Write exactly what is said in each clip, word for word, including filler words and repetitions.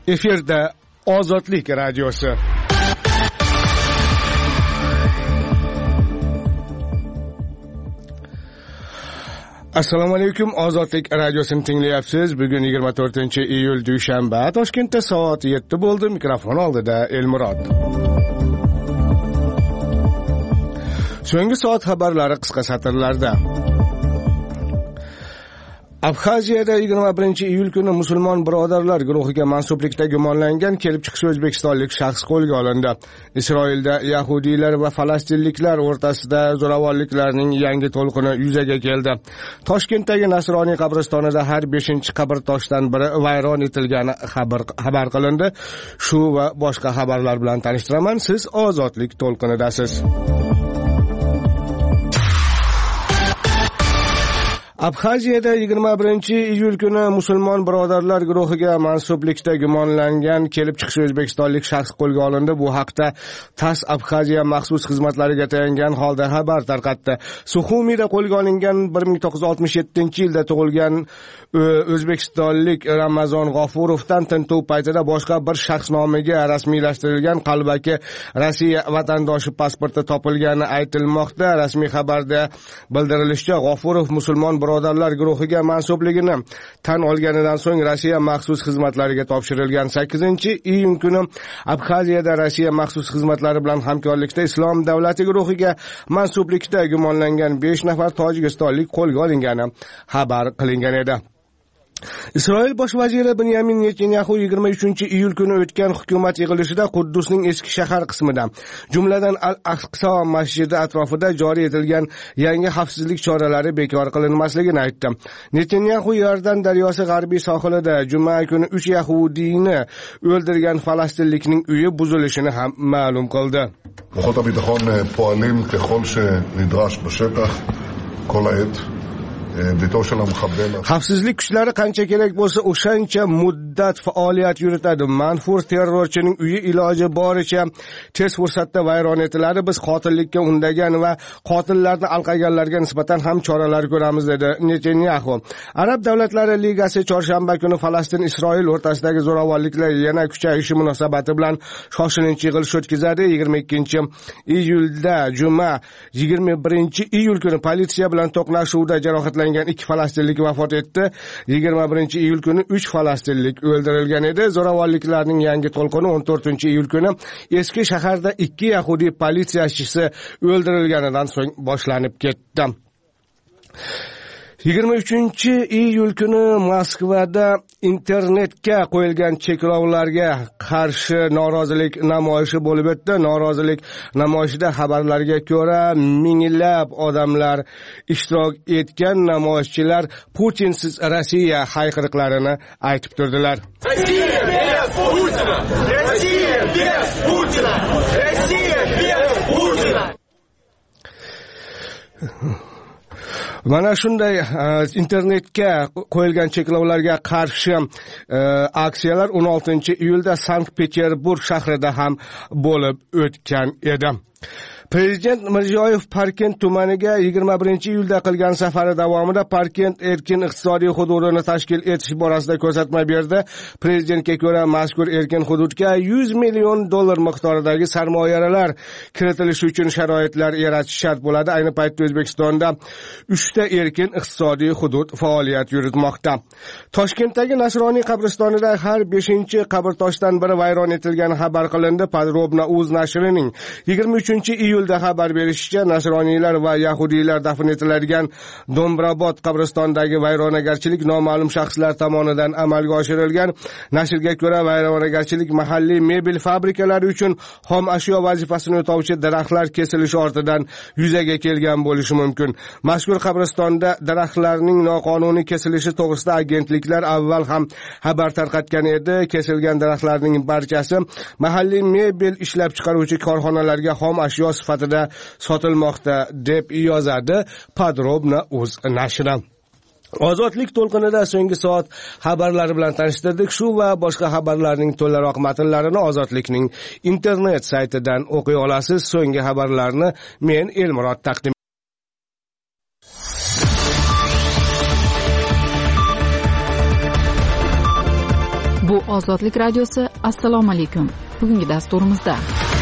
Efirda Ozodlik radiosi. Assalomu alaykum, Ozodlik radiosini tinglayapsiz. Bugun yigirma to'rtinchi iyul dushanba. Toshkentda soat yetti bo'ldi. Mikrofon oldida Elmurod. So'nggi soat xabarlari qisqa satrlarda. Abxaziyada yigirma birinchi iyul kuni musulmon birodarlar guruhiga mansublikda gumonlangan kelib chiqishi o'zbekistonlik shaxs qo'lga olindi. Isroilda yahudiylar va falastinliklar o'rtasida zo'ravonliklarning yangi to'lqini yuzaga keldi. Toshkentdagi Nasroniy qabristonida har beshinchi qabrtoshdan biri vayron etilgani xabar xabar qilindi. Shu va boshqa xabarlar bilan tanishtiraman. Siz Ozodlik to'lqinidasiz. Abxaziyada yigirma birinchi iyul kuni musulmon birodarlar guruhiga mansublikda gumonlangan kelib chiqishi o'zbekistonlik shaxs qo'lga olindi. Bu haqda TASS Abxaziya maxsus xizmatlariga tayangan holda xabar tarqatdi. Suxumida qo'lga olingan bir ming to'qqiz yuz oltmish yettinchi yilda tug'ilgan o'zbekistonlik Ramazon G'ofurovdan tintuv paytida boshqa bir shaxs nomiga rasmiylashtirilgan qalbaki Rossiya vatandoshi pasporti topilgani aytilmoqda. Rasmiy xabarda bildirilishicha, G'ofurov musulmon birodarlar guruhiga mansubligini tan olganidan so'ng Rossiya maxsus xizmatlariga topshirilgan. sakkizinchi iyun kuni Abxaziyada Rossiya maxsus xizmatlari bilan hamkorlikda Islom davlati guruhiga mansublikda gumonlangan besh nafar tojikistonlik qo'lga olingani xabar qilingan edi. Isroil bosh vaziri Benyamin Netanyahu yigirma uchinchi iyul kuni o'tgan hukumat yig'ilishida Quddusning eski shahar qismida, jumladan Al-Aqsa masjidi atrofida joriy etilgan yangi xavfsizlik choralari bekor qilinmasligini aytdi. Netanyahu Yordan daryosi g'arbiy sohilida juma kuni uch yahudiyni o'ldirgan falastinlikning uyi buzilishini ham ma'lum qildi. כוחות הביטחון פועלים ככל שנדרש בשטח כל העת. Xavfsizlik kuchlari qancha kerak bo'lsa o'shancha muddat faoliyat yuritadi. Manfur terrorchining uyi iloji boricha tez fursatda vayron etiladi. Biz qotillikka undagan va qotillarni alqaganlarga nisbatan ham choralar ko'ramiz, dedi Netanyahu. Arab davlatlari ligasi chorshanba kuni Falastin Isroil o'rtasidagi zo'ravonliklar yana kuchayishi munosabati bilan shoshilinch yig'ilish o'tkazadi. yigirma ikkinchi iyulda juma yigirma birinchi iyul kuni politsiya bilan to'qnashuvda jarohatlangan ikki falastinlik vafot etdi. yigirma birinchi iyul kuni uch falastinlik o'ldirilgan edi. Zo'ravonliklarning yangi to'lqini o'n to'rtinchi iyul kuni eski shaharda ikki yahudiy politsiyachisi o'ldirilganidan so'ng boshlanib ketdi. yigirma uchinchi iyul kuni Moskvada internetga qo'yilgan cheklovlarga qarshi norozilik namoyishi bo'lib o'tdi. Norozilik namoyishida xabarlarga ko'ra minglab odamlar ishtirok etgan. Namoyishchilar Putinsiz Rossiya hayqiriqlarini aytib turdilar. Rossiya без Putina! Rossiya без Putina! Rossiya без Putina! Mana shunday internetga qo'yilgan cheklovlarga qarshi aksiyalar o'n oltinchi iyulda Sankt-Peterburg shahrida ham bo'lib o'tgan edi. Prezident Mirziyoyev Parkent tumaniga yigirma birinchi iyulda qilgan safari davomida Parkent erkin iqtisodiy hududini tashkil etish borasida ko'rsatma berdi. Prezidentga ko'ra mazkur erkin hududga yuz million dollar miqdoridagi sarmoyalar kiritilishi uchun sharoitlar yaratish shart bo'ladi. Ayni paytda O'zbekistonda uchta erkin iqtisodiy hudud faoliyat yuritmoqda. Toshkentdagi Nasroniy qabristonida har beshinchi qabrtoshdan biri vayron etilgani xabar qilindi. Podrobna uz nashrining yigirma uchinchi iyulda xabar berishicha, nasroniylar va yahudiylar dafn etiladigan Dombrobod qabristonidagi vayronagarchilik noma'lum shaxslar tomonidan amalga oshirilgan. Nashrga ko'ra, vayronagarchilik mahalliy mebel fabrikalari uchun xom ashyo vazifasini o'tovchi daraxtlar kesilishi ortidan yuzaga kelgan bo'lishi mumkin. Mazkur qabristonda daraxtlarning noqonuniy kesilishi to'g'risida agentliklar avval ham xabar tarqatgan edi. Kesilgan daraxtlarning barchasi mahalliy mebel ishlab chiqaruvchi korxonalarga xom ashyo sifatida sotilmoqda, deb yozadi Podrobna uz nashri. Ozodlik to'lqinida so'nggi soat xabarlari bilan tanishtirdik. Shu va boshqa xabarlarning to'laroq matnlarini Ozodlikning internet saytidan o'qiy olasiz. So'nggi xabarlarni men Elmurod taqdim Bu Bu Ozodlik radiosi. Assalomu alaykum. Bugungi dasturimizda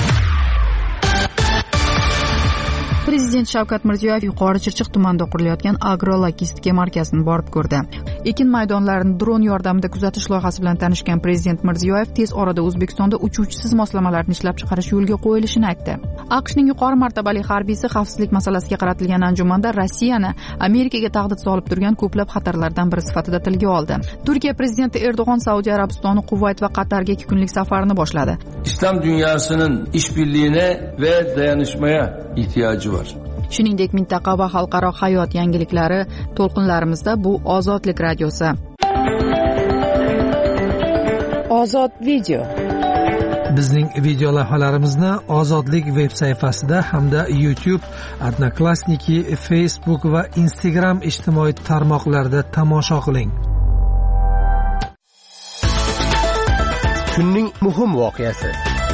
Prezident Shavkat Mirziyoyev Yuqori Chirchiq tumanida qurilayotgan agrologistika markazini borib ko'rdi. Ekin maydonlarini dron yordamida kuzatish loyihasi bilan tanishgan Prezident Mirziyoyev tez orada O'zbekistonda uchuvchisiz moslamalarni ishlab chiqarish yo'lga qo'yilishini aytdi. AQShning yuqori martabali harbiysi xavfsizlik masalasiga qaratilgan anjumanda Rossiyani Amerikaga tahdid solib turgan ko'plab xatarlardan biri sifatida tilga oldi. Turkiya prezidenti Erdo'g'on Saudiya Arabistoni, Kuvayt va Qatarga ikki kunlik safarini boshladi. İslam dünyasının işbirliğine ve dayanışmaya ihtiyacı var. Shuningdek, mintaqa va xalqaro hayot yangiliklari to'lqinlarimizda bu Ozodlik radiosi. Ozod video. Bizning video lavhalarimizni Ozodlik veb sayfasida hamda YouTube, Odnoklassniki, Facebook va Instagram ijtimoiy tarmoqlarida tomosha qiling. Kunning muhim voqeasi.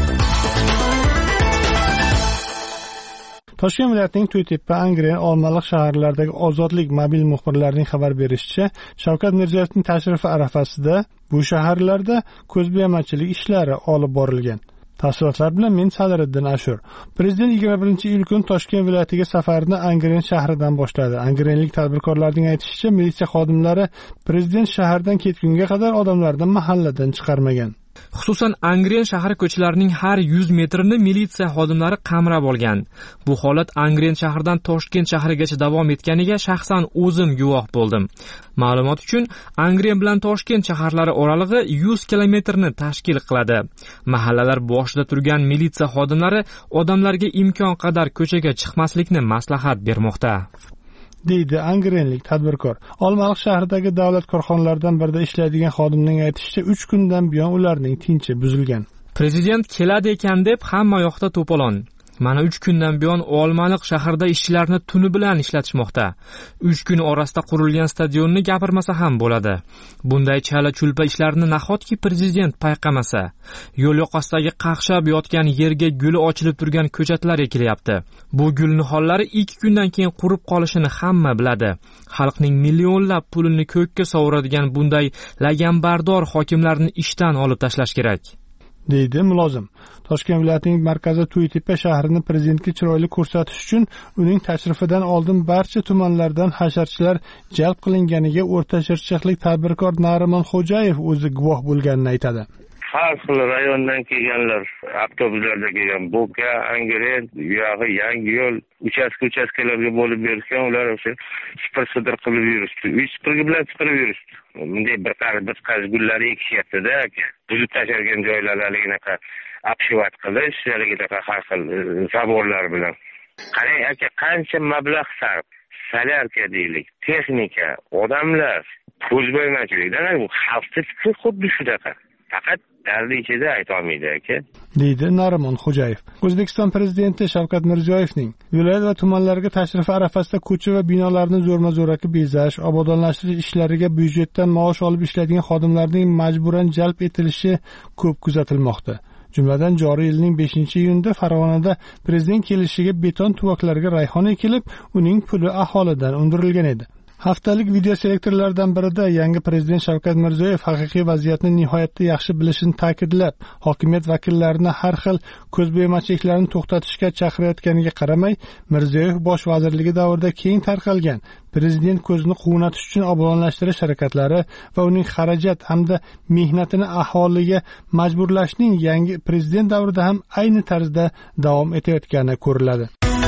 Toshkent viloyatining To'ytepa, Angren, Olmaliq shaharlaridagi Ozodlik mobil muxbirlarining xabar berishicha, Shavkat Mirziyoyevning tashrifi arafasida bu shaharlarda ko'zbo'yamachilik ishlari olib borilgan. Tafsilotlar bilan men Sadiriddin Ashur. Prezident yigirma birinchi iyul kuni Toshkent viloyatiga safarini Angren shahridan boshladi. Angrenlik tadbirkorlarning aytishicha, militsiya xodimlari prezident shahardan ketgunga qadar odamlarni mahalladan chiqarmagan. Xususan, Angren shahri ko'chalarining har yuz metrini militsiya xodimlari qamrab olgan. Bu holat Angren shahridan Toshkent shahrigacha davom etganiga shaxsan o'zim guvoh bo'ldim. Ma'lumot uchun, Angren bilan Toshkent shaharlari oralig'i yuz kilometrni tashkil qiladi. Mahallalar boshida turgan militsiya xodimlari odamlarga imkon qadar ko'chaga chiqmaslikni maslahat bermoqda, deydi angrenlik tadbirkor. Olmaliq shahridagi davlat korxonalaridan birida ishlaydigan xodimning aytishicha, uch kundan buyon ularning tinchi buzilgan. Prezident keladi ekan deb hamma yoqda to'polon. Mana uch kundan buyon Olmaliq shahrida ishchilarni tuni bilan ishlatishmoqda. uch kun orasida qurilgan stadionni gapirmasa ham bo'ladi. Bunday chala-chulpa ishlarni nahotki prezident payqamasa? Yo'l yoqasidagi qaqshab yotgan yerga guli ochilib turgan ko'chatlar ekilyapti. Bu gul nihollari ikki kundan keyin qurib qolishini hamma biladi. Xalqning millionlab pulini ko'kka sovuradigan bunday lagambardor hokimlarni ishdan olib tashlash kerak, deydi mulozim. Toshkent viloyatining markazi To'ytepa shahrini prezidentga chiroyli ko'rsatish uchun uning tashrifidan oldin barcha tumanlardan hasharchilar jalb qilinganiga O'rta Chirchiqlik tadbirkor Narimon Xo'jayev o'zi guvoh bo'lganini aytadi. Har xil rayondan kelganlar, avtobuslarda kelgan, Bo'ka, Angren, yog'i yangi yo'l, uchastka-uchastkalarga bo'lib berishgan, ular o'sha sipir-sidir qilib yurishdi. Uy sipirgi bilan sipirib yurishdi. Bunday bir qarz bir qarz gullari ekishyapti-da, buzib tashlagan joylarga apshivat qilish, yo'lga har xil zaborlar bilan. Qarang aka, qancha mablag' sarf, solyarka deylik, texnika, odamlar, ko'zbo'yamachilikdan bu xavfsizlik xuddi shunaqa. Faqat dardi ichida ayta olmaydi aka, deydi Narimon Xo'jayev. O'zbekiston prezidenti Shavkat Mirziyoyevning viloyat va tumanlarga tashrifi arafasida ko'cha va binolarni zo'rma-zo'raki bezash, obodonlashtirish ishlariga byudjetdan maosh olib ishlaydigan xodimlarning majburan jalb etilishi ko'p kuzatilmoqda. Jumladan, joriy yilning beshinchi iyunida Farg'onada prezident kelishiga beton tuvaklarga rayhon ekilib, uning puli aholidan undirilgan edi. Haftalik video selektorlardan birida yangi prezident Shavkat Mirziyoyev haqiqiy vaziyatni nihoyatda yaxshi bilishini ta'kidlab, hokimiyat vakillarini har xil ko'zbo'yamachiliklarni to'xtatishga chaqirayotganiga qaramay, Mirziyoyev bosh vazirligi davrida keng tarqalgan prezident ko'zini quvnatish uchun obodonlashtirish harakatlari va uning xarajat hamda mehnatini aholiga majburlashning yangi prezident davrida ham ayni tarzda davom etayotgani ko'riladi.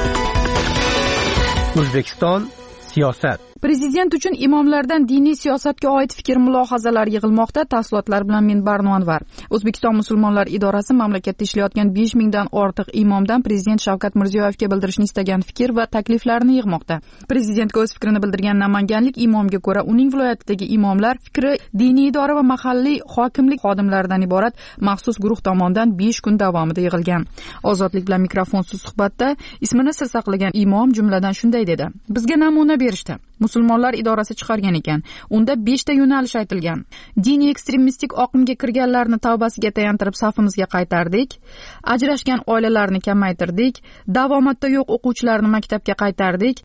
O'zbekiston siyosat. Prezident uchun imomlardan diniy siyosatga oid fikr-mulohazalar yig'ilmoqda. Tafsilotlar bilan men Barno Anvar. O'zbekiston musulmonlar idorasi mamlakatda ishlayotgan besh mingdan ortiq imomdan prezident Shavkat Mirziyoyevga bildirishni istagan fikr va takliflarini yig'moqda. Prezidentga o'z fikrini bildirgan namanganlik imomga ko'ra, uning viloyatidagi imomlar fikri diniy idora va mahalliy hokimlik xodimlaridan iborat maxsus guruh tomonidan besh kun davomida yig'ilgan. Ozodlik bilan mikrofonsiz suhbatda ismini sir saqlagan imom jumladan shunday dedi: Bizga namuna berishdi. Musulmonlar idorasi chiqargan ekan. Unda beshta yo'nalish aytilgan. Diniy ekstremistik oqimga kirganlarni tavbasiga tayantirib safimizga qaytardik. Ajrashgan oilalarni kamaytirdik. Davomatda yo'q o'quvchilarni maktabga qaytardik.